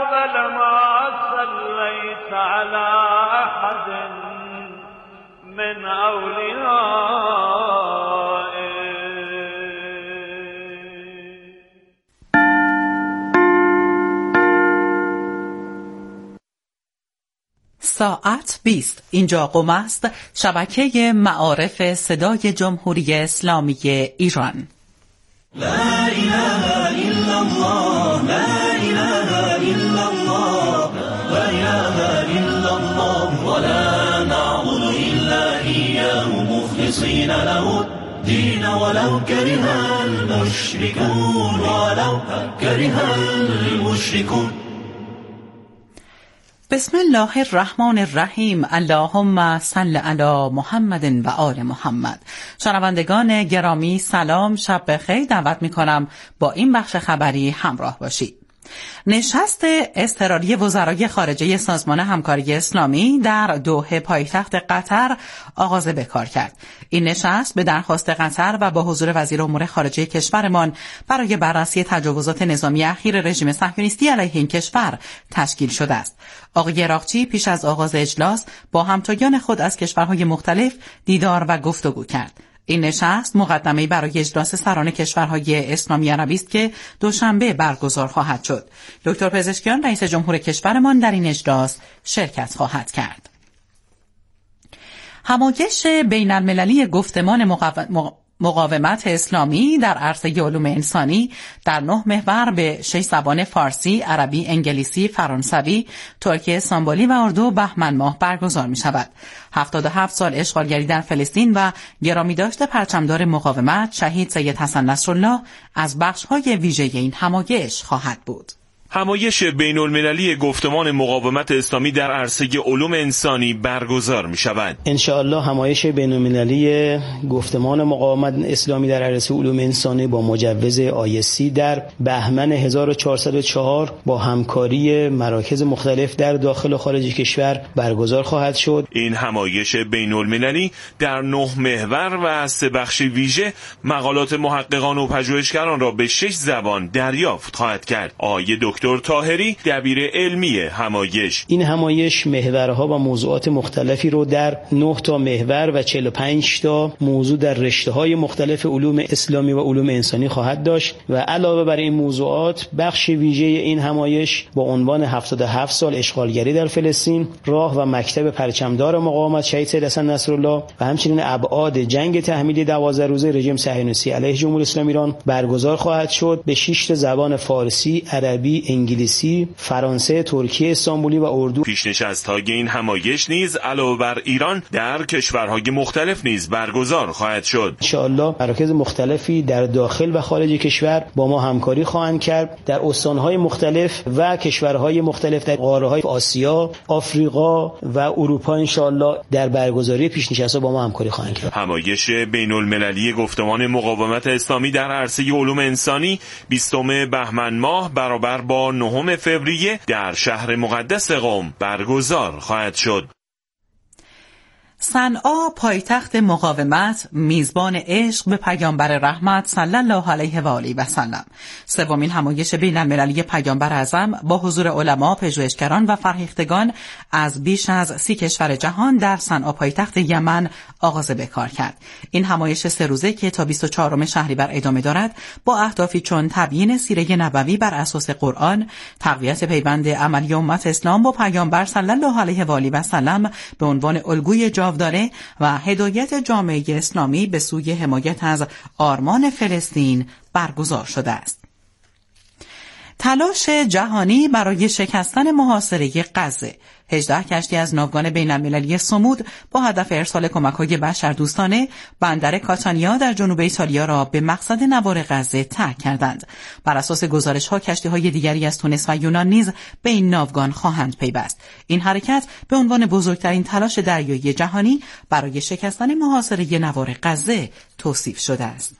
أفضل ما صليت على أحد من أوليائك. ساعت 20. اینجا قم است، شبکه معارف صدای جمهوری اسلامی ایران. لا اله الا الله، لا اله الا الله، لا اله الا الله، ولا نعبد الا اياه مخلصين له الدين ولو كره المشركون، ولو كره المشركون. بسم الله الرحمن الرحیم. اللهم صل علی محمد و آل محمد. شنوندگان گرامی سلام، شب بخیر. دعوت می‌کنم با این بخش خبری همراه باشید. نشست اضطراری وزرای خارجه سازمان همکاری اسلامی در دوحه پایتخت قطر آغاز به کار کرد. این نشست به درخواست قطر و با حضور وزیر امور خارجه کشورمان برای بررسی تجاوزات نظامی اخیر رژیم صهیونیستی علیه این کشور تشکیل شده است. آقای عراقچی پیش از آغاز اجلاس با همتایان خود از کشورهای مختلف دیدار و گفتگو کرد. این نشست مقدمه‌ای برای اجلاس سران کشورهای اسلامی عربی است که دوشنبه برگزار خواهد شد. دکتر پزشکیان رئیس جمهور کشورمان در این اجلاس شرکت خواهد کرد. همایش بین‌المللی گفتمان مقاومت اسلامی در عرصه علوم انسانی در 9 محور به 6 زبان فارسی، عربی، انگلیسی، فرانسوی، ترکی، استانبولی و اردو بهمن ماه برگزار می شود. 77 سال اشغالگری در فلسطین و گرامیداشت پرچمدار مقاومت شهید سید حسن نصرالله از بخش‌های ویژه این همایش خواهد بود. همایش بین‌المللی گفتمان مقاومت اسلامی در عرصه علوم انسانی برگزار می شود. انشاءالله همایش بین‌المللی گفتمان مقاومت اسلامی در عرصه علوم انسانی با مجوز ISC در بهمن 1404 با همکاری مراکز مختلف در داخل و خارج کشور برگزار خواهد شد. این همایش بین‌المللی در 9 محور و 3 بخش ویژه مقالات محققان و پژوهشگران را به 6 زبان دریافت خواهد کرد. آقای دکتر طاهری دبیر علمی همایش: این همایش محورها و موضوعات مختلفی رو در 9 تا محور و 45 تا موضوع در رشته‌های مختلف علوم اسلامی و علوم انسانی خواهد داشت و علاوه بر این موضوعات بخش ویژه این همایش با عنوان 77 سال اشغالگری در فلسطین، راه و مکتب پرچمدار مقاومت شهید سید حسن نصرالله و همچنین ابعاد جنگ تحمیلی 12 روزه رژیم صهیونیستی علیه جمهوری اسلامی ایران برگزار خواهد شد به 6 تا زبان فارسی، عربی، انگلیسی، فرانسه، ترکی، استانبولی و اردو. پیشنشست‌های این همایش نیز علاوه بر ایران در کشورهای مختلف نیز برگزار خواهد شد. ان شاء الله مراکز مختلفی در داخل و خارج کشور با ما همکاری خواهند کرد در استان‌های مختلف و کشورهای مختلف در قاره‌های آسیا، آفریقا و اروپا. ان شاء الله در برگزاری پیشنشست‌ها با ما همکاری خواهند کرد. همایش بین‌المللی گفتمان مقاومت اسلامی در عرصه علوم انسانی 20 بهمن ماه برابر با 9 فوریه در شهر مقدس قم برگزار خواهد شد. صنعا پایتخت مقاومت میزبان عشق به پیامبر رحمت صلی الله علیه و آله و سلم. سومین همایش بین‌المللی پیامبر اعظم با حضور علما، پژوهشگران و فرهیختگان از بیش از 30 کشور جهان در صنعا پایتخت یمن آغاز به کار کرد. این همایش 3 روزه که تا 24 شهریور ادامه دارد با اهدافی چون تبیین سیره نبوی بر اساس قرآن، تقویت پیوند عملی امت اسلام با پیامبر صلی الله علیه و آله و سلم به عنوان الگوی جاودانه و هدایت جامعه اسلامی به سوی حمایت از آرمان فلسطین برگزار شده است. تلاش جهانی برای شکستن محاصره غزه. 18 کشتی از ناوگان بین‌المللی سمود با هدف ارسال کمک‌های بشردوستانه بندر کاتانیا در جنوب ایتالیا را به مقصد نوار غزه ترک کردند. بر اساس گزارش‌ها کشتی‌های دیگری از تونس و یونان نیز به این ناوگان خواهند پیوست. این حرکت به عنوان بزرگترین تلاش دریایی جهانی برای شکستن محاصره نوار غزه توصیف شده است.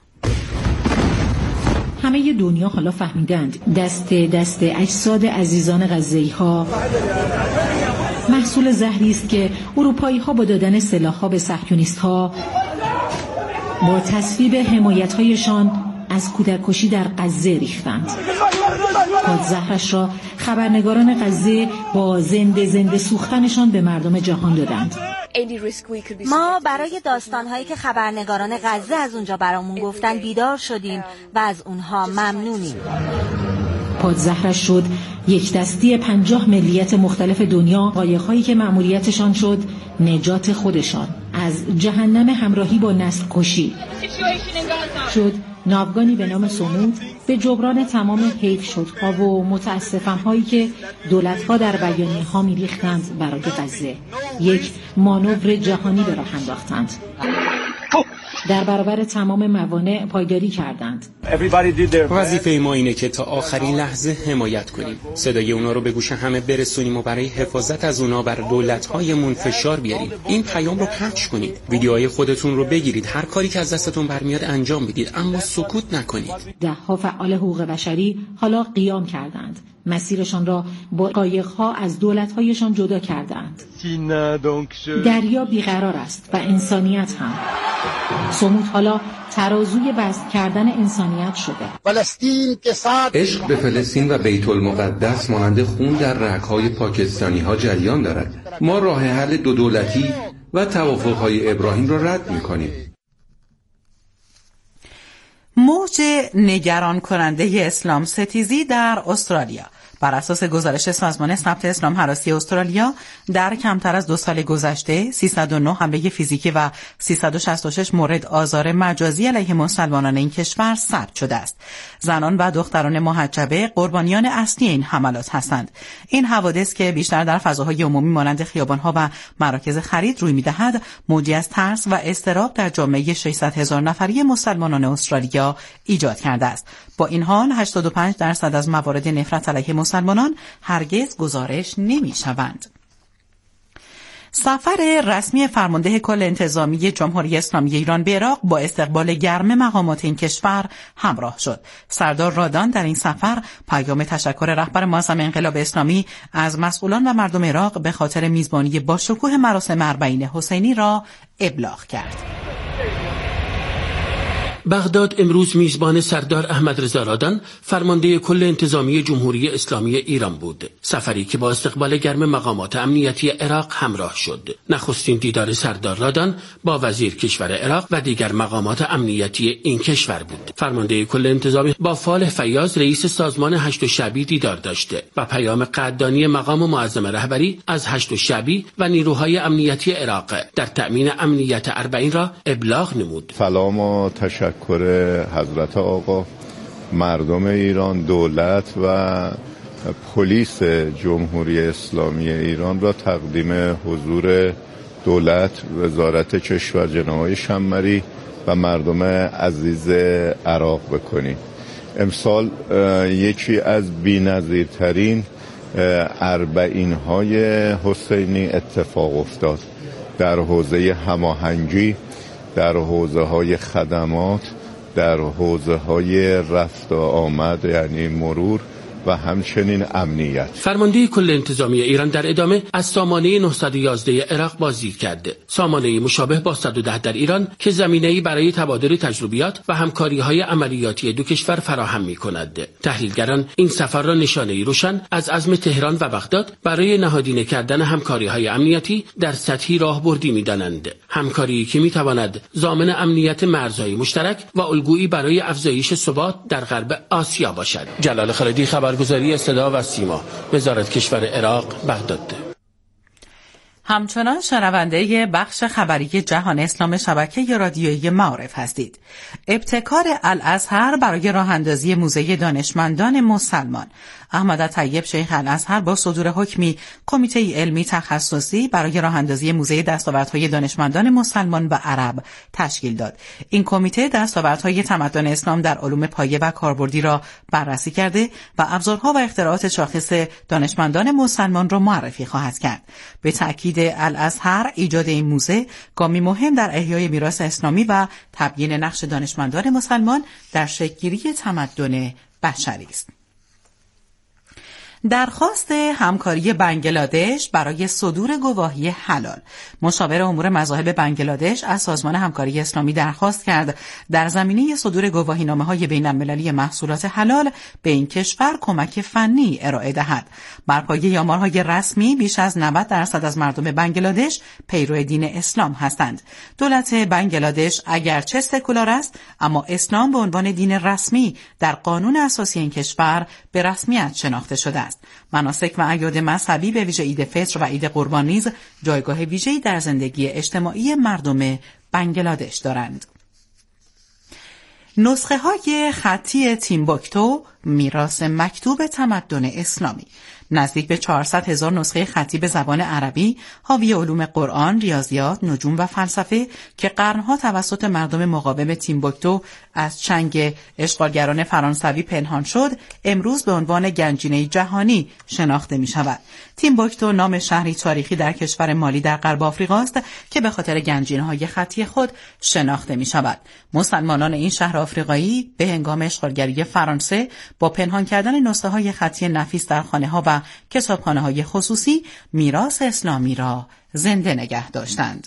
همه دنیا حالا فهمیدند دست اجساد عزیزان غزه‌ای‌ها محصول زهری است که اروپایی‌ها با دادن سلاح‌ها به صهیونیست‌ها با تصویب حمایت‌هایشان از کودک‌کشی در غزه ریختند. پادزهرش را خبرنگاران غزه با زنده سوختنشان به مردم جهان دادند. ما برای داستان‌هایی که خبرنگاران غزه از اونجا برامون گفتن بیدار شدیم و از اونها ممنونیم. پادزهرش شد یک دستی 50 ملیت مختلف دنیا، قایق‌هایی که مأموریتشان شد نجات خودشان از جهنم همراهی با نسل کشی. شد ناوگانی به نام سمود به جبران تمام حیف شدها و متاسفم هایی که دولت‌ها در بیانیه‌ها می‌ریختند برای غزه. یک مانور جهانی به راه انداختند. در برابر تمام موانع پایداری کردند. وظیفه ما اینه که تا آخرین لحظه حمایت کنیم، صدای اونا رو به گوش همه برسونیم و برای حفاظت از اونا بر دولت‌هایمون فشار بیاریم. این پیام رو پخش کنید، ویدیوهای خودتون رو بگیرید، هر کاری که از دستتون برمیاد انجام بدید، اما سکوت نکنید. ده‌ها فعال حقوق بشری حالا قیام کردند، مسیرشان را با قایق‌ها از دولت‌هایشان جدا کردند. دریا بیقرار است و انسانیت هم. سمود حالا ترازوی وزن کردن انسانیت شده. عشق به فلسطین و بیت المقدس مانند خون در رگ‌های پاکستانی‌ها جریان دارد. ما راه حل دو دولتی و توافق‌های ابراهیم را رد می‌کنیم. موج نگران کننده اسلام ستیزی در استرالیا. بر اساس گزارش سازمان ثبت اسلام هراسی استرالیا در کمتر از 2 سال گذشته 309 حمله فیزیکی و 366 مورد آزار مجازی علیه مسلمانان این کشور ثبت شده است. زنان و دختران محجبه قربانیان اصلی این حملات هستند. این حوادث که بیشتر در فضاهای عمومی مانند خیابان‌ها و مراکز خرید روی می‌دهد، موجی از ترس و اضطراب در جامعه 600,000 نفری مسلمانان استرالیا ایجاد کرده است. با این حال 85% از موارد نفرت علیه مسلمانان هرگز گزارش نمی‌شوند. سفر رسمی فرمانده کل انتظامی جمهوری اسلامی ایران به عراق با استقبال گرم مقامات این کشور همراه شد. سردار رادان در این سفر پیام تشکر رهبر معظم انقلاب اسلامی از مسئولان و مردم عراق به خاطر میزبانی با شکوه مراسم اربعین حسینی را ابلاغ کرد. بغداد امروز میزبان سردار احمد رضا رادان فرمانده کل انتظامی جمهوری اسلامی ایران بود. سفری که با استقبال گرم مقامات امنیتی عراق همراه شد. نخستین دیدار سردار رادان با وزیر کشور عراق و دیگر مقامات امنیتی این کشور بود. فرمانده کل انتظامی با فالح فیاض رئیس سازمان هشت شعبی دیدار داشته و پیام قدردانی مقام معظم رهبری از هشت شعبی و نیروهای امنیتی عراق در تأمین امنیت اربعین را ابلاغ نمود. سلام و تشکر حضرت آقا، مردم ایران، دولت و پلیس جمهوری اسلامی ایران را تقدیم حضور دولت، وزارت کشور جناب آقای شمری و مردم عزیز عراق بکنیم. امسال یکی از بی‌نظیرترین اربعین‌های حسینی اتفاق افتاد در حوزه هماهنگی، در حوزه‌های خدمات، در حوزه‌های رفت و آمد یعنی مرور و همچنین امنیت. فرمانده کل انتظامی ایران در ادامه از سامانه 911 عراق بازدید کرد. سامانه مشابه با 110 در ایران که زمینه‌ای برای تبادل تجربیات و همکاری‌های عملیاتی دو کشور فراهم می‌کند. تحلیلگران این سفر را نشانه‌ای روشن از عزم تهران و بغداد برای نهادینه کردن همکاری‌های امنیتی در سطحی راهبردی می‌دانند. همکاری که می‌تواند ضامن امنیت مرزهای مشترک و الگویی برای افزایش ثبات در غرب آسیا باشد. جلال خالدی، خبرگزاری صدا و سیما، وزارت کشور عراق، بغداد. همچنان شنونده بخش خبری جهان اسلام شبکه رادیویی معارف هستید. ابتکار الازهر برای راه اندازی موزه دانشمندان مسلمان. احمد طیب شیخ الازهر با صدور حکمی کمیته علمی تخصصی برای راه اندازی موزه دستاوردهای دانشمندان مسلمان و عرب تشکیل داد. این کمیته دستاوردهای تمدن اسلام در علوم پایه و کاربردی را بررسی کرده و ابزارها و اختراعات شاخص دانشمندان مسلمان را معرفی خواهد کرد. به تأکید الازهر ایجاد این موزه گامی مهم در احیای میراث اسلامی و تبیین نقش دانشمندان مسلمان در شکل‌گیری تمدن بشری است. درخواست همکاری بنگلادش برای صدور گواهی حلال. مشاور امور مذاهب بنگلادش از سازمان همکاری اسلامی درخواست کرد در زمینه صدور گواهینامه‌های بین‌المللی محصولات حلال به این کشور کمک فنی ارائه دهد. بر پایه آمارهای رسمی بیش از 90% از مردم بنگلادش پیرو دین اسلام هستند. دولت بنگلادش اگرچه سکولار است، اما اسلام به عنوان دین رسمی در قانون اساسی این کشور به رسمیت شناخته شده است. مناسک و اعیاد مذهبی به ویژه عید فطر و عید قربان نیز جایگاه ویژه‌ای در زندگی اجتماعی مردم بنگلادش دارند. نسخه های خطی تیمبوکتو میراث مکتوب تمدن اسلامی. نزدیک به 400,000 نسخه خطی به زبان عربی حاوی علوم قرآن، ریاضیات، نجوم و فلسفه که قرنها توسط مردم مقاوم تیمبوکتو از چنگ اشغالگران فرانسوی پنهان شد، امروز به عنوان گنجینه جهانی شناخته می شود. تیمبوکتو نام شهری تاریخی در کشور مالی در غرب آفریقا است که به خاطر گنجینه‌های خطی خود شناخته می شود. مسلمانان این شهر آفریقایی به هنگام اشغالگری فرانسه با پنهان کردن نسخه‌های خطی نفیس در خانه‌ها و کتابخانه‌های خصوصی میراث اسلامی را زنده نگه داشتند.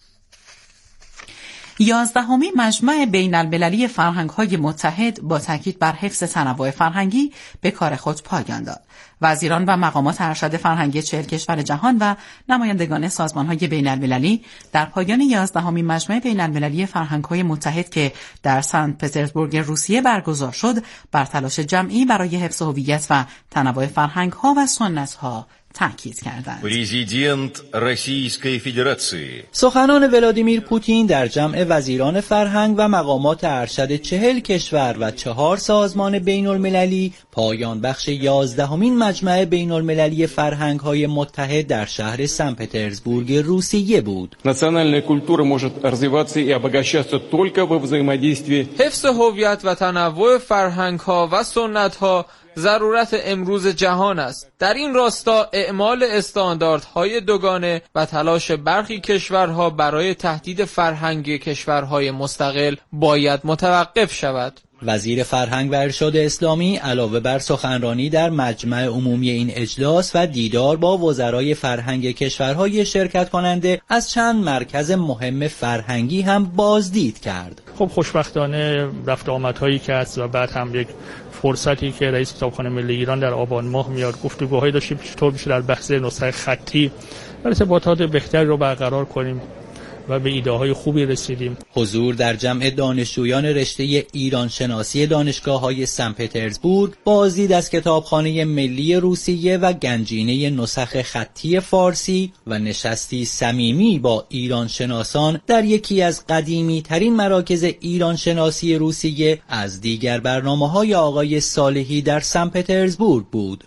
11مین مجمع بین‌المللی فرهنگ‌های متحد با تاکید بر حفظ تنوع فرهنگی به کار خود پایان داد. وزیران و مقامات ارشد فرهنگی 40 کشور جهان و نمایندگان سازمان‌های بین‌المللی در پایان 11مین مجمع بین‌المللی فرهنگ‌های متحد که در سنت پترزبورگ روسیه برگزار شد، بر تلاش جمعی برای حفظ هویت و تنوع فرهنگ‌ها و سنت‌ها تاکید کردند. پرزیدنت روسیه فدراسیون سخنان ولادیمیر پوتین در جمع وزیران فرهنگ و مقامات ارشد 40 کشور و 4 سازمان بین‌المللی پایان بخش 11مین مجمع بین‌المللی فرهنگ‌های متحد در شهر سن پترزبورگ روسیه بود. ناسیونال کультура может развиваться и обогащаться только во взаимодействии. حفظ هویت و تنوع فرهنگ‌ها و سنت‌ها ضرورت امروز جهان است. در این راستا اعمال استانداردهای دوگانه و تلاش برخی کشورها برای تهدید فرهنگ کشورهای مستقل باید متوقف شود. وزیر فرهنگ و ارشاد اسلامی علاوه بر سخنرانی در مجمع عمومی این اجلاس و دیدار با وزرای فرهنگ کشورهای شرکت کننده از چند مرکز مهم فرهنگی هم بازدید کرد. خب خوشبختانه رفت آمدهایی که هست و بعد هم یک فرصتی که رئیس کتابخانه ملی ایران در آبان ماه میاد گفتگوهایی داشتیم چطور میشه در بحث نسخه خطی ارتباطات بهتری رو برقرار کنیم و به ایده های خوبی رسیدیم. حضور در جمع دانشجویان رشته ایران شناسی دانشگاه‌های سن پترزبورگ، بازدید از کتابخانه ملی روسیه و گنجینه نسخ خطی فارسی و نشستی صمیمی با ایران شناسان در یکی از قدیمی ترین مراکز ایران شناسی روسیه از دیگر برنامه‌های آقای صالحی در سن پترزبورگ بود.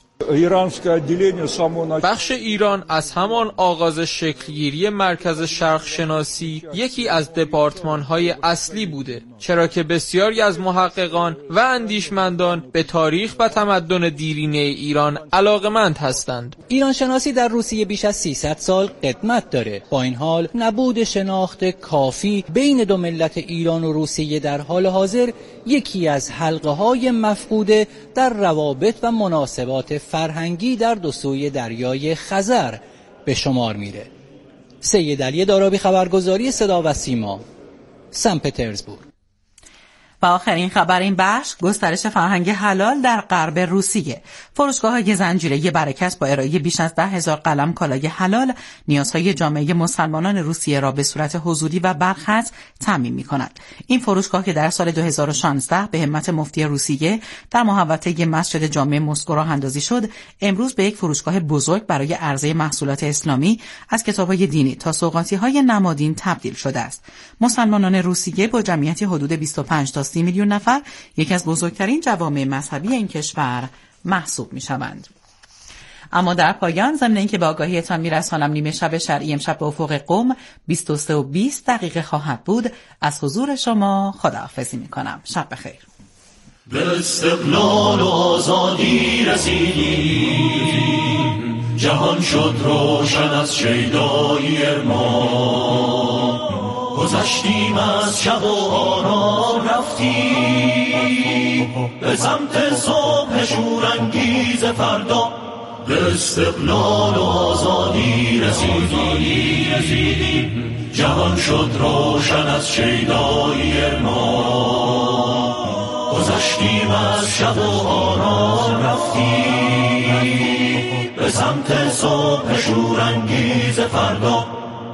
بخش ایران از همان آغاز شکلگیری مرکز شرق شناسی یکی از دپارتمان‌های اصلی بوده، چرا که بسیاری از محققان و اندیشمندان به تاریخ و تمدن دیرینه ایران علاقه‌مند هستند. ایران شناسی در روسیه بیش از 300 سال قدمت داره. با این حال نبود شناخت کافی بین دو ملت ایران و روسیه در حال حاضر یکی از حلقه‌های مفقوده در روابط و مناسبات فرهنگی در دو سوی دریای خزر به شمار میره. سید علی دارابی، خبرگزاری صدا و سیما، سن پترزبورگ. و آخرین خبر این بخش، گسترش فرهنگ حلال در غرب روسیه. فروشگاه‌های زنجیره‌ای برکت با ارائه بیش از 10,000 قلم کالای حلال نیازهای جامعه مسلمانان روسیه را به صورت حضوری و برخط تامین می‌کند. این فروشگاه که در سال 2016 به همت مفتی روسیه در محوطه مسجد جامع مسکو راه اندازی شد، امروز به یک فروشگاه بزرگ برای عرضه محصولات اسلامی از کتاب‌های دینی تا سوغاتی‌های نمادین تبدیل شده است. مسلمانان روسیه با جمعیتی حدود 25 تا 30 میلیون نفر یکی از بزرگترین جوامع مذهبی این کشور محسوب می‌شوند. اما در پایان ضمن اینکه به آگاهیتان میرسانم نیمه شب شرعی امشب به افق قم 23:20 خواهد بود. از حضور شما خداحافظی می‌کنم. شب بخیر. به استقلال و آزادی رسیدیم، جهان شد روشن از شیدایی ارمان. گذشتیم از شب و آرام رفتیم به سمت صبح شورانگیز فردا. به استقلال و آزادی رسیدیم. جهان شد روشن از شیدایی ارمان، گذشتیم از شب و آرام رفتیم به سمت صبح شورانگیز فردا.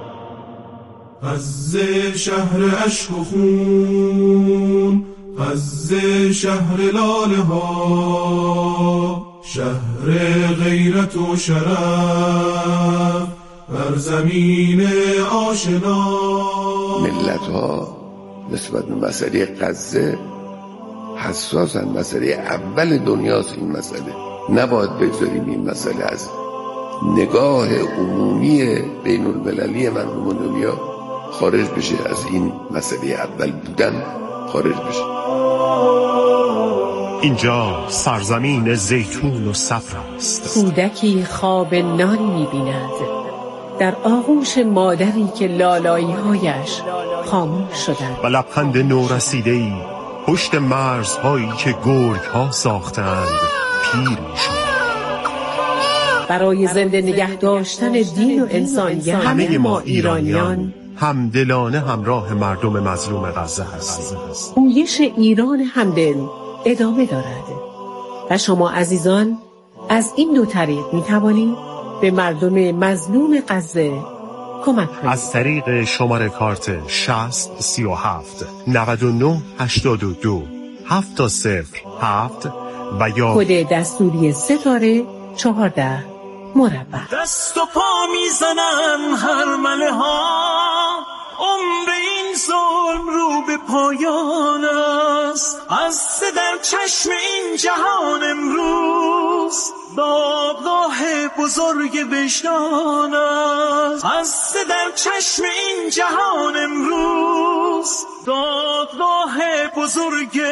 غزه شهر عشق و خون، غزه شهر لاله ها، شهر غیرت و شرف بر زمین آشنا. ملت ها نسبت به مسئله غزه حساسن. مسئله اول دنیاست این مسئله. نباید بگذاریم این مسئله از نگاه عمومی بین المللی مردم دنیا خارج بشه، از این مسئله اول بودن خارج بشه. اینجا سرزمین زیتون و صفر است. کودکی خواب نان می‌بیند در آغوش مادری که لالایی‌هایش خاموش شدند و لبخند نورسیده‌ای پشت مرزهایی که گرگ‌ها ساختند پیر می‌شد. برای زنده نگه داشتن دین و انسانیت همه ما ایرانیان همدلانه همراه مردم مظلوم غزه هستیم. پویش ایران همدل ادامه دارد و شما عزیزان از این دو طریق می توانید به مردم مظلوم غزه کمک کنید. از طریق شماره کارت 60 37 99 82 707 و یا کد دستوری ستاره 14 مربع. دست و پا میزنن هرمله ها، عمر این ظلم رو به پایان است. از در چشم این جهان امروز دادگاه بزرگ وجدان است. از در چشم این جهان امروز دادگاه بزرگ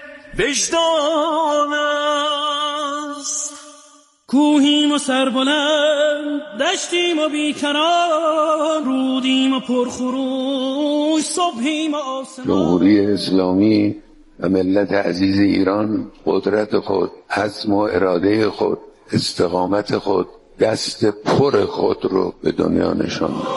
وجدان است. کوهیم و سربلند، دشتیم و بیکران، رودیم و پرخروش، صبحیم و آسمان. جمهوری اسلامی و ملت عزیز ایران قدرت خود، عزم و اراده خود، استقامت خود، دست پر خود رو به دنیا نشان داد.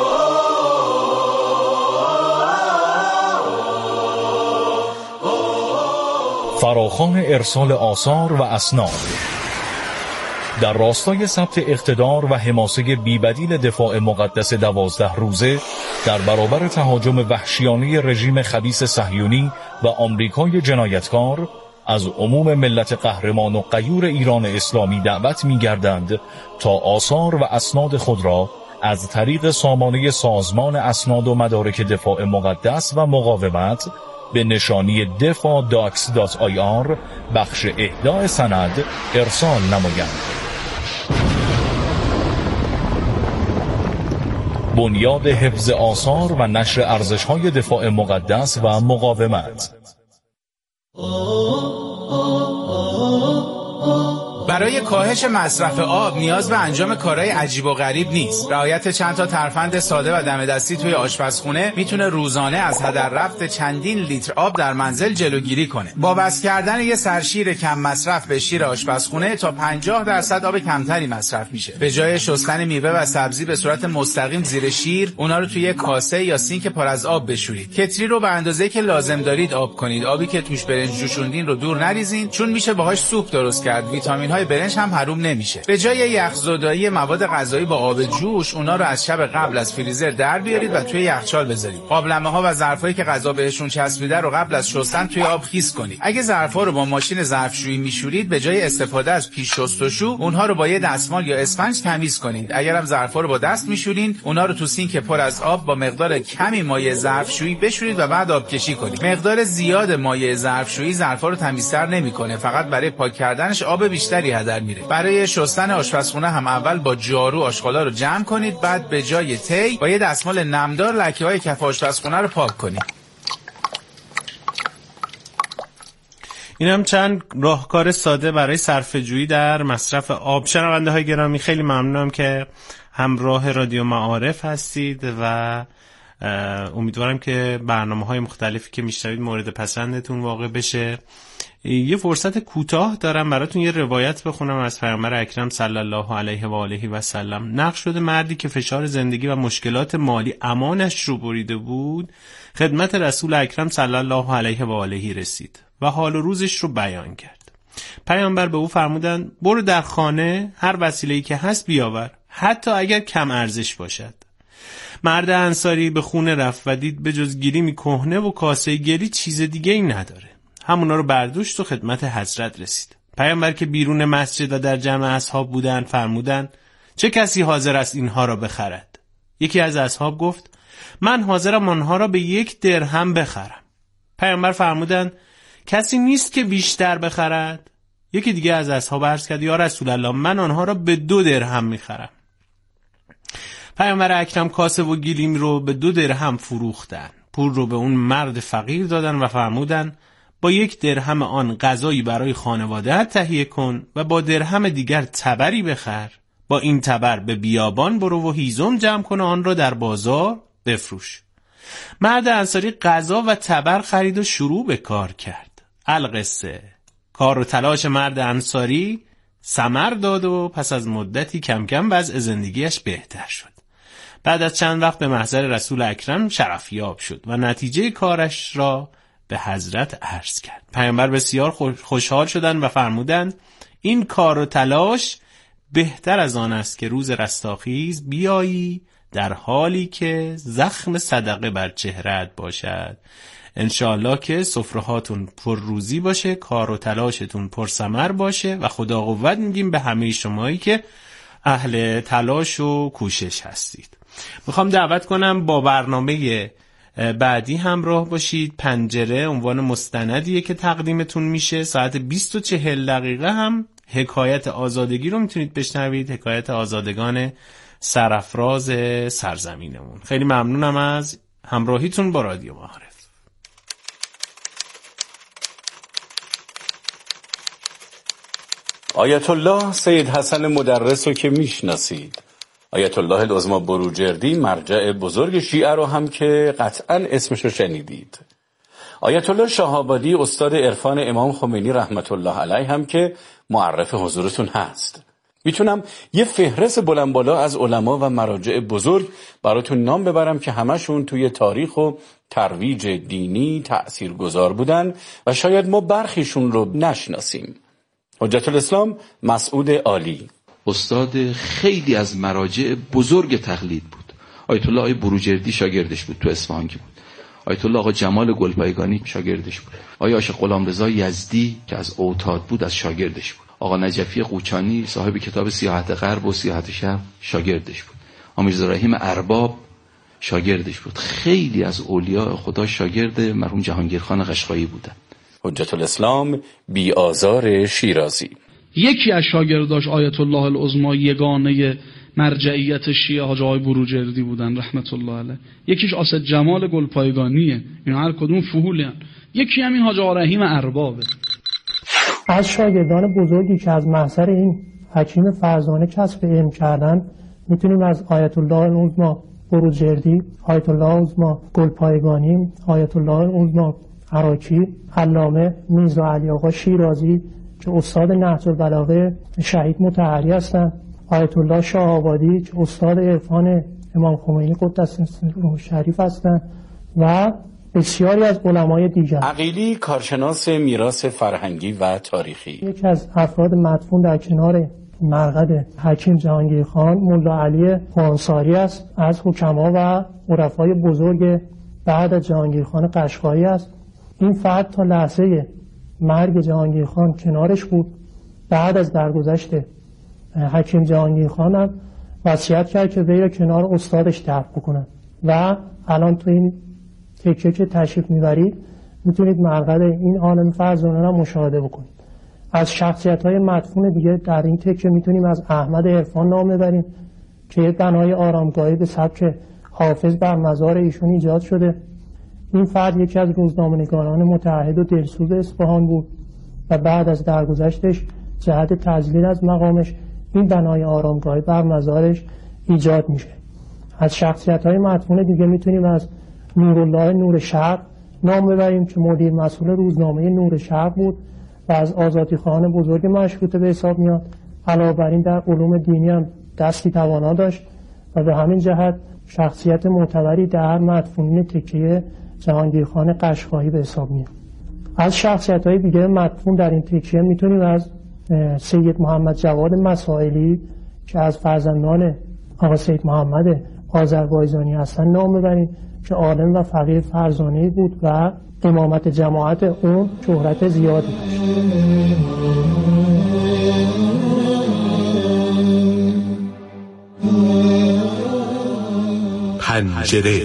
فراخوان ارسال آثار و اسناد در راستای ثبت اقتدار و حماسه بیبدیل دفاع مقدس 12 روزه در برابر تهاجم وحشیانه رژیم خبیث صهیونی و آمریکای جنایتکار، از عموم ملت قهرمان و غیور ایران اسلامی دعوت می‌گردند تا آثار و اسناد خود را از طریق سامانه سازمان اسناد و مدارک دفاع مقدس و مقاومت به نشانی defa.docs.ir بخش اهدای سند ارسال نمایند. بنیاد حفظ آثار و نشر ارزش‌های دفاع مقدس و مقاومت. برای کاهش مصرف آب نیاز به انجام کارهای عجیب و غریب نیست. رعایت چند تا ترفند ساده و دم دستی توی آشپزخونه میتونه روزانه از هدر رفت چندین لیتر آب در منزل جلوگیری کنه. با وصل کردن یه سرشیر کم مصرف به شیر آشپزخونه تا 50% آب کمتری مصرف میشه. به جای شستن میوه و سبزی به صورت مستقیم زیر شیر، اونا رو توی کاسه یا سینک پر از آب بشورید. کتری رو به اندازه‌ای که لازم دارید آب کنید. آبی که توش برنج جوشوندین رو دور نریزین، چون میشه باهاش سوپ درست کرد. ویتامین‌های برنج هم حروم نمیشه. به جای یخزدایی مواد غذایی با آب جوش، اونا رو از شب قبل از فریزر در بیارید و توی یخچال بذارید. قابلمه‌ها و ظرفایی که غذا بهشون چسبیده رو قبل از شستن توی آب خیس کنید. اگه ظرفا رو با ماشین ظرفشویی میشورید، به جای استفاده از پیش شستشو، اونها رو با یه دستمال یا اسفنج تمیز کنید. اگر هم ظرفا رو با دست میشورین، اونا رو تو سینک پر از آب با مقدار کمی مایع ظرفشویی بشورید و بعد آبکشی کنید. مقدار زیاد مایع ظرفشویی ظرفا رو تمیزتر نمیکنه، فقط برای پاک کردنش آب بیشتری هدر میره. برای شستن آشپزخونه هم اول با جارو آشغالا رو جمع کنید، بعد به جای تی با یه دستمال نمدار لکه‌های کف آشپزخونه رو پاک کنید. این هم چند راهکار ساده برای صرفه‌جویی در مصرف آب. شنونده های گرامی، خیلی ممنونم که همراه رادیو معارف هستید و امیدوارم که برنامه‌های مختلفی که میشنوید مورد پسندتون واقع بشه. یه فرصت کوتاه دارم براتون یه روایت بخونم از پیامبر اکرم صلی الله علیه و آله و سلم. نقل شده مردی که فشار زندگی و مشکلات مالی امانش رو بریده بود خدمت رسول اکرم صلی الله علیه و آله رسید و حال و روزش رو بیان کرد. پیامبر به او فرمودند برو در خانه هر وسیله‌ای که هست بیاور، حتی اگر کم ارزش باشد. مرد انصاری به خونه رفت و دید به جز گیریمی کهنه و کاسه گلی چیز دیگه ای نداره. همونا رو برداشت و خدمت حضرت رسید. پیامبر که بیرون مسجد و در جمع اصحاب بودند فرمودند چه کسی حاضر است اینها را بخرد؟ یکی از اصحاب گفت من حاضرم آنها را به 1 درهم بخرم. پیامبر فرمودند کسی نیست که بیشتر بخرد؟ یکی دیگه از اصحاب عرض کرد یا رسول الله من آنها را به 2 درهم میخرم. پیامبر اکرم کاسه و گلیم رو به 2 درهم فروختن. پول رو به اون مرد فقیر دادن و فرمودن با 1 درهم آن غذایی برای خانواده‌ات تهیه کن و با درهم دیگر تبری بخر. با این تبر به بیابان برو و هیزم جمع کن و آن را در بازار بفروش. مرد انصاری غذا و تبر خرید و شروع به کار کرد. القصه کار و تلاش مرد انصاری ثمر داد و پس از مدتی کم کم وضع زندگیش بهتر شد. بعد از چند وقت به محضر رسول اکرم شرفیاب شد و نتیجه کارش را به حضرت عرض کرد. پیامبر بسیار خوشحال شدند و فرمودند این کار و تلاش بهتر از آن است که روز رستاخیز بیایی در حالی که زخم صدقه بر چهره‌ات باشد. انشاءالله که سفرهاتون پر روزی باشه، کار و تلاشتون پر ثمر باشه و خدا قوت میگیم به همه شمایی که اهل تلاش و کوشش هستید. میخوام دعوت کنم با برنامه بعدی همراه باشید. پنجره عنوان مستندیه که تقدیمتون میشه. ساعت 20:40 هم حکایت آزادگی رو میتونید بشنوید، حکایت آزادگان سرافراز سرزمینمون. خیلی ممنونم از همراهیتون با رادیو معارف. آیت الله سید حسن مدرس رو که میشناسید، آیت الله العظما بروجردی مرجع بزرگ شیعه رو هم که قطعاً اسمش رو شنیدید. آیت الله شهابادی استاد عرفان امام خمینی رحمت الله علیه هم که معرف حضورتون هست. میتونم یه فهرست بلند بالا از علما و مراجع بزرگ براتون نام ببرم که همشون توی تاریخ و ترویج دینی تأثیرگذار بودن و شاید ما برخیشون رو نشناسیم. حجت الاسلام مسعود عالی استاد خیلی از مراجع بزرگ تقلید بود. آیت الله بروجردی شاگردش بود، تو اصفهان که بود. آیت الله آقا جمال گلپایگانی شاگردش بود. آقا عاشق غلامرضا یزدی که از اوتاد بود از شاگردش بود. آقا نجفی قوچانی صاحب کتاب سیاحت غرب و سیاحت شرق شاگردش بود. آقا میرزا رحیم ارباب شاگردش بود. خیلی از اولیاء خدا شاگرد مرحوم جهانگیرخان قشقایی بودن. حجت الاسلام بی‌آزار شیرازی یکی از شاگرداش آیت الله العظما یگانه مرجعیت شیعه حاج آقای بروجردی بودن رحمت الله علیه. یکیش اسد جمال گلپایگانیه، این هر کدوم فهولن. یکی همین حاج آقا رحیم اربابه. از شاگردان بزرگی که از محضر این حکیم فرزانه کسب علم کردن میتونیم از آیت الله العظما بروجردی، آیت الله العظما گلپایگانی، آیت الله العظما عراقی، علامه میرزا علی آقا شیرازی که استاد نهج البلاغه شهید مطهری هستند، آیت الله شهابادی که استاد عرفان امام خمینی قدس سره شریف هستند و بسیاری از علمای دیگر. عقیلی کارشناس میراث فرهنگی و تاریخی. یکی از افراد مدفون در کنار مرقد حکیم جهانگیرخان ملا علی خوانساری است. از حکما و عرفای بزرگ بعد از جهانگیرخان قشقایی است. این فرد تا لحظه مرگ جهانگیرخان کنارش بود. بعد از درگذشت حکیم جهانگیرخان هم وصیت کرد که وی را کنار استادش دفن بکنن و الان تو این تکه که تشریف میبرید میتونید مرقد این عالم فرزانه را مشاهده بکنید. از شخصیت‌های مدفون دیگه در این تکه میتونیم از احمد عرفان نام ببریم که یک بنای آرامگاهی به سبک حافظ بر مزار ایشون ایجاد شده. این فرد یکی از روزنامه‌نگاران متعهد و دلسوز اصفهان بود و بعد از درگذشتش جهت تذلیل از مقامش این بنای آرامگاهی بر مزارش ایجاد میشه. از شخصیت‌های مدفون دیگه میتونیم از نورالله نور شرق نام ببریم که مدیر مسئول روزنامه نور شرق بود و از آزادیخواهان بزرگ مشروطه به حساب میاد. علاوه بر این در علوم دینی هم دستی توانا داشت و به همین جهت شخصیت معتبری در مدفونین تکیه جهانگیرخان قشقایی به حساب میاد. از شخصیت‌های دیگه مدفون در این تکیه میتونیم از سید محمد جواد مسائلی که از فرزندان آقا سید محمد آذربایجانی هستن نام ببریم که عالم و فقیه فرزانه‌ای بود و امامت جماعت اون شهرت زیادی داشت. پنجره.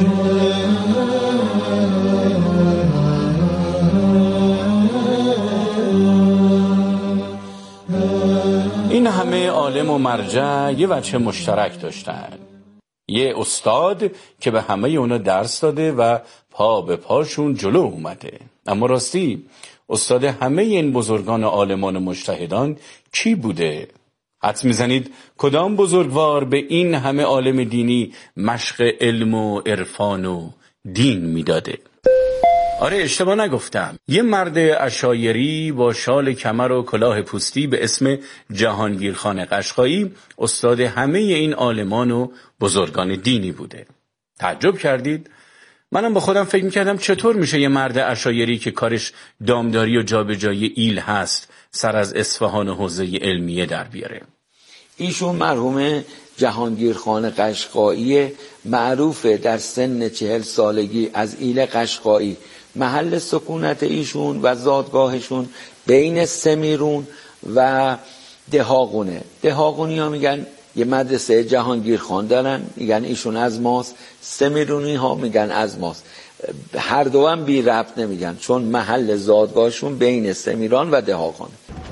این همه عالم و مرجع یه وجه مشترک داشتن، یه استاد که به همه اونا درس داده و پا به پاشون جلو اومده. اما راستی استاد همه این بزرگان عالمان و مجتهدان کی بوده؟ حدس میزنید کدام بزرگوار به این همه عالم دینی مشق علم و عرفان و دین میداده؟ آره اشتباه نگفتم، یه مرد عشایری با شال کمر و کلاه پوستی به اسم جهانگیرخان قشقایی استاد همه این عالمان و بزرگان دینی بوده. تعجب کردید؟ منم با خودم فکر میکردم چطور میشه یه مرد عشایری که کارش دامداری و جابجایی ایل هست سر از اصفهان و حوزه علمیه در بیاره. ایشون مرحوم جهانگیرخان قشقایی معروف در سن 40 سالگی از ایل قشقایی. محل سکونت ایشون و زادگاهشون بین سمیرون و دهاقونه. دهاقونی ها میگن یه مدرسه جهانگیرخان دارن، میگن ایشون از ماست. سمیرونی ها میگن از ماست. هر دو هم بی ربط نمیگن چون محل زادگاهشون بین سمیران و دهاقونه.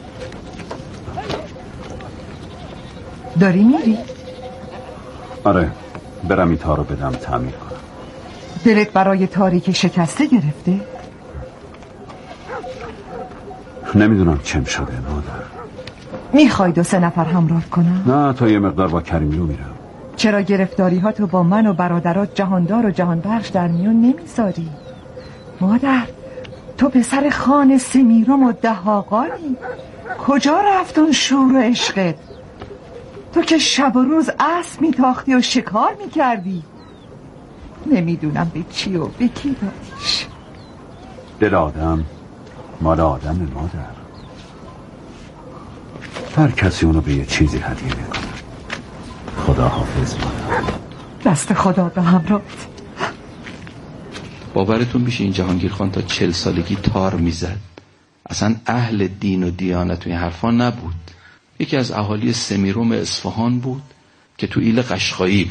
داری میری؟ آره برم این تارو بدم تعمیر کنم. دلت برای تاریک شکسته گرفته؟ نمیدونم چم شده مادر. میخوای 2-3 نفر همراه کنم؟ نه تا یه مقدار با کریملو میرم. چرا گرفتاری ها تو با من و برادرات جهاندار و جهانبخش در میون نمیذاری؟ مادر تو پسر خان سمیرم و دهاقانی، کجا رفت اون شور و عشقت؟ تو که شب و روز اسب میتاختی و شکار میکردی. نمیدونم به چی و به کی دادیش. دل آدم مال آدم مادر. هر کسی اونو به یه چیزی هدیه میکنه. خدا حافظ مادر. دست خدا به همراهت. باورتون میشه این جهانگیرخان تا 40 سالگی تار میزد. اصلا اهل دین و دیانت و این حرفا نبود. یکی از اهالی سمیروم اصفهان بود که تو ایل قشقایی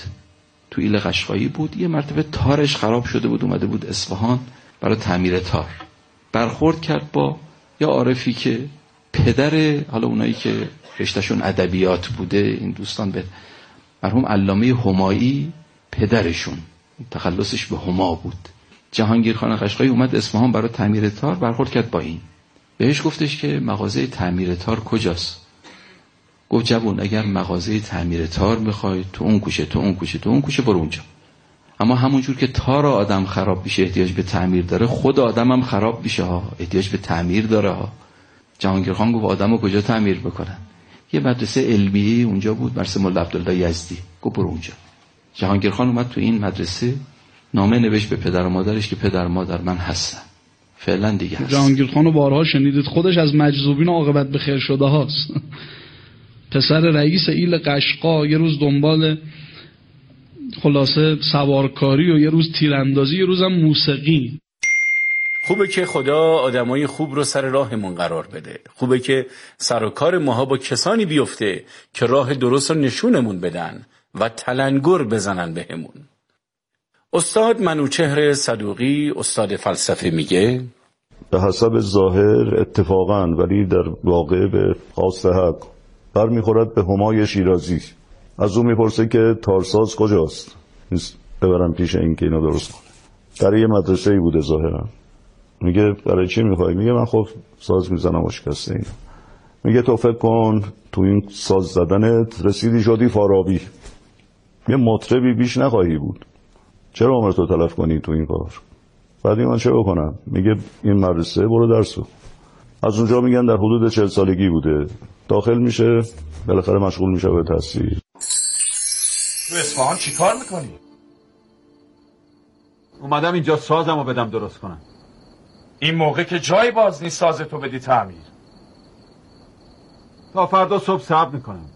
بود. یه مرتبه تارش خراب شده بود، اومده بود اصفهان برای تعمیر تار. برخورد کرد با یا عارفی که پدر حالا اونایی که رشتهشون ادبیات بوده، این دوستان به مرحوم علامه همایی پدرشون، تخلصش به هما بود. جهانگیرخان قشقایی اومد اصفهان برای تعمیر تار، برخورد کرد با این. بهش گفتش که مغازه تعمیر تار کجاست؟ گفت جوون اگر مغازه تعمیر تار میخوای تو اون کوچه برو اونجا. اما همونجور که تار آدم خراب میشه احتیاج به تعمیر داره، خود آدم هم خراب میشه ها، احتیاج به تعمیر داره ها. جهانگیرخان گفت آدمو کجا تعمیر بکنن؟ یه مدرسه علمیه اونجا بود، مدرسه مولا عبدالله یزدی. گفت برو اونجا. جهانگیرخان اومد تو این مدرسه، نامه نوشت به پدر و مادرش که پدر مادر من هستم، فعلا دیگه هست. جهانگیرخانو بارها شنیدید، خودش از مجذوبین عاقبت به خیر شده هاست. پسر رئیس ایل قشقا یه روز دنبال خلاصه سوارکاری و یه روز تیراندازی، یه روزم موسیقی. خوبه که خدا آدمای خوب رو سر راهمون قرار بده. خوبه که سر و کار ماها با کسانی بیفته که راه درست رو نشونمون بدن و تلنگر بزنن بهمون. استاد منوچهر صدوقی استاد فلسفه میگه به حسب ظاهر اتفاقا ولی در واقع به خواست حق برمیخورد به همای شیرازی. از اون میپرسه که تارساز کجاست، ببرم پیش این که اینو درست کنه. در یه مدرسه‌ای بوده ظاهرا. میگه برای چی میخوای؟ میگه من خب ساز میزنم و شکسته این. میگه تو فکر کن تو این ساز زدنت رسیدی شدی فارابی، یه مطربی بیش نخواهی بود، چرا عمر تو تلف کنی تو این کار؟ بعد من چه بکنم؟ میگه این مدرسه برو درس بخون. از اونجا میگن در حدود 40 سالگی بوده. داخل میشه، بالاخره مشغول میشه به تحصیل. تو اصفهان چی کار میکنی؟ اومدم اینجا سازمو بدم درست کنم. این موقع که جای باز نیست سازتو بدی تعمیر. تا فردا صبح صبر میکنم.